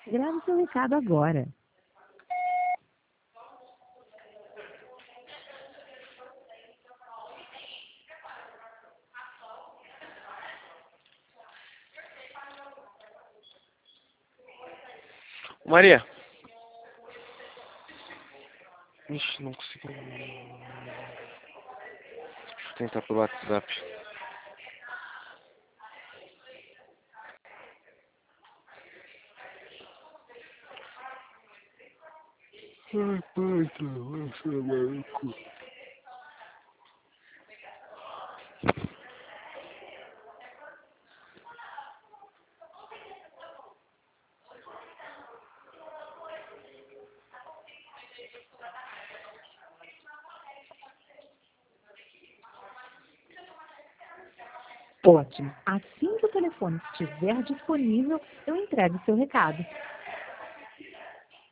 Grave seu recado agora. Maria. Ixi, não consigo. Deixa eu tentar pelo WhatsApp. Ai, puta, você é maluco. Ótimo. Assim que o telefone estiver disponível, eu entrego o seu recado.